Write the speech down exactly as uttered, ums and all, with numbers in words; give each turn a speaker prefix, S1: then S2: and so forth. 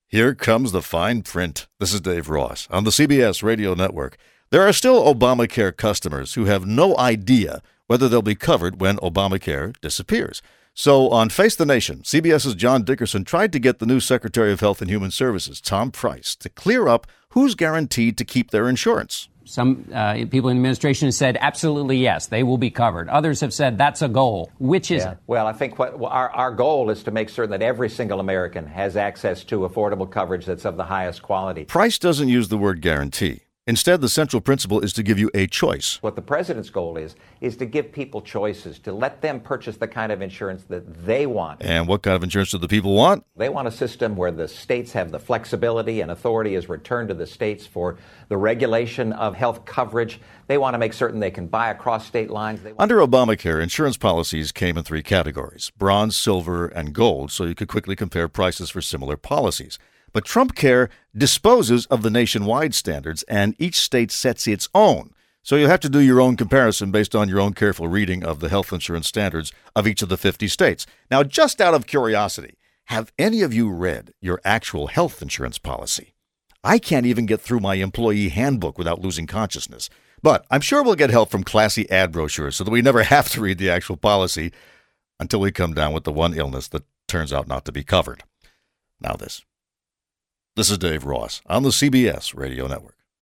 S1: Here comes the fine print. This is Dave Ross on the C B S Radio Network. There are still Obamacare customers who have no idea whether they'll be covered when Obamacare disappears. So on Face the Nation, CBS's John Dickerson tried to get the new Secretary of Health and Human Services, Tom Price, to clear up who's guaranteed to keep their insurance.
S2: Some uh, people in the administration have said, absolutely, yes, they will be covered. Others have said that's a goal. Which is
S3: yeah.
S2: it?
S3: Well, I think what well, our, our goal is to make certain that every single American has access to affordable coverage that's of the highest quality.
S1: Price doesn't use the word guarantee. Instead, the central principle is to give you a choice.
S3: What the president's goal is, is to give people choices, to let them purchase the kind of insurance that they want.
S1: And what kind of insurance do the people want?
S3: They want a system where the states have the flexibility and authority is returned to the states for the regulation of health coverage. They want to make certain they can buy across state lines. They want-
S1: Under Obamacare, insurance policies came in three categories: bronze, silver, and gold, so you could quickly compare prices for similar policies. But Trump Care disposes of the nationwide standards, and each state sets its own. So you'll have to do your own comparison based on your own careful reading of the health insurance standards of each of the fifty states. Now, just out of curiosity, have any of you read your actual health insurance policy? I can't even get through my employee handbook without losing consciousness. But I'm sure we'll get help from classy ad brochures so that we never have to read the actual policy until we come down with the one illness that turns out not to be covered. Now this. This is Dave Ross on the C B S Radio Network.